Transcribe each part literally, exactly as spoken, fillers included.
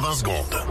vingt secondes.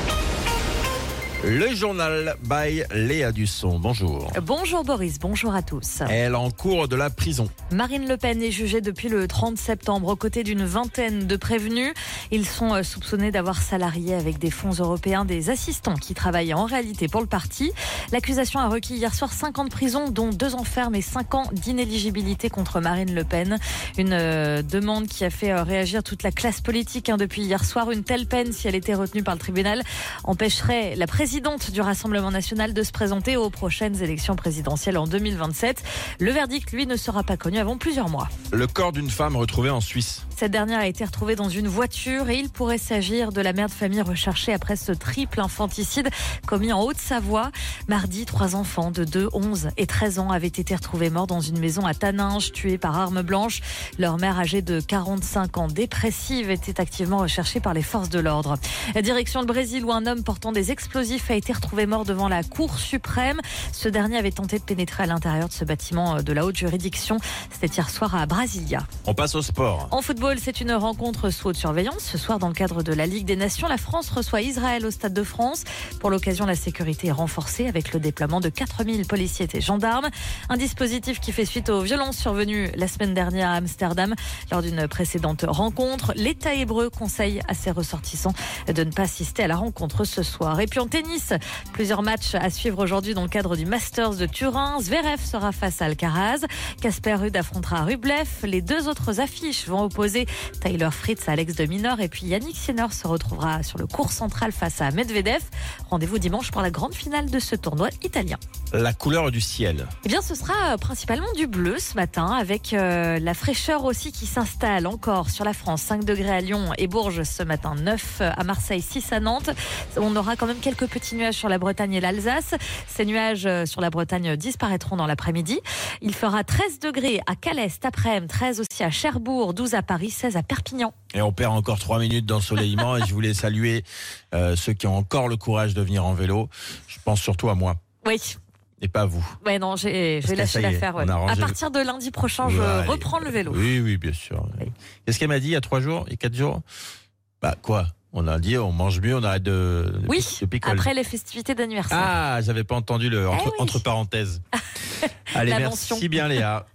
Le journal by Léa Dusson. Bonjour. Bonjour Boris, bonjour à tous. Elle encourt de la prison. Marine Le Pen est jugée depuis le trente septembre aux côtés d'une vingtaine de prévenus. Ils sont soupçonnés d'avoir salarié avec des fonds européens des assistants qui travaillaient en réalité pour le parti. L'accusation a requis hier soir cinq ans de prison, dont deux ans ferme et cinq ans d'inéligibilité contre Marine Le Pen. Une euh, demande qui a fait euh, réagir toute la classe politique hein, depuis hier soir. Une telle peine, si elle était retenue par le tribunal, empêcherait la présidente du Rassemblement national de se présenter aux prochaines élections présidentielles en deux mille vingt-sept. Le verdict, lui, ne sera pas connu avant plusieurs mois. Le corps d'une femme retrouvé en Suisse. Cette dernière a été retrouvée dans une voiture et il pourrait s'agir de la mère de famille recherchée après ce triple infanticide commis en Haute-Savoie. Mardi, trois enfants de deux, onze et treize ans avaient été retrouvés morts dans une maison à Taninges, tués par arme blanche. Leur mère, âgée de quarante-cinq ans, dépressive, était activement recherchée par les forces de l'ordre. La direction le Brésil, où un homme portant des explosifs a été retrouvé mort devant la Cour suprême. Ce dernier avait tenté de pénétrer à l'intérieur de ce bâtiment de la haute juridiction. C'était hier soir à Brasilia. On passe au sport. En football, c'est une rencontre sous haute surveillance. Ce soir, dans le cadre de la Ligue des Nations, la France reçoit Israël au Stade de France. Pour l'occasion, la sécurité est renforcée avec le déploiement de quatre mille policiers et gendarmes. Un dispositif qui fait suite aux violences survenues la semaine dernière à Amsterdam. Lors d'une précédente rencontre, l'État hébreu conseille à ses ressortissants de ne pas assister à la rencontre ce soir. Et puis en tennis, plusieurs matchs à suivre aujourd'hui dans le cadre du Masters de Turin. Zverev sera face à Alcaraz. Casper Ruud affrontera Rublev. Les deux autres affiches vont opposer Tyler Fritz à Alex de Minaur. Et puis Yannick Sinner se retrouvera sur le court central face à Medvedev. Rendez-vous dimanche pour la grande finale de ce tournoi italien. La couleur du ciel. Eh bien, ce sera principalement du bleu ce matin, avec euh, la fraîcheur aussi qui s'installe encore sur la France. cinq degrés à Lyon et Bourges ce matin, neuf à Marseille, six à Nantes. On aura quand même quelques petits nuages sur la Bretagne et l'Alsace. Ces nuages sur la Bretagne disparaîtront dans l'après-midi. Il fera treize degrés à Calais cet après-midi, treize aussi à Cherbourg, douze à Paris, seize à Perpignan. Et on perd encore trois minutes d'ensoleillement et je voulais saluer euh, ceux qui ont encore le courage de venir en vélo. Je pense surtout à moi. Oui. Et pas vous. Ouais, non, j'ai, j'ai lâché l'affaire. Ouais. À partir de lundi prochain, je ouais, reprends le vélo. Oui, oui, bien sûr. Oui. Qu'est-ce qu'elle m'a dit il y a trois jours, il y a quatre jours? Bah quoi? On a dit on mange mieux, on arrête de, de oui, de picoler. Après les festivités d'anniversaire. Ah, j'avais pas entendu le entre, eh oui. entre parenthèses. Allez, merci bien Léa.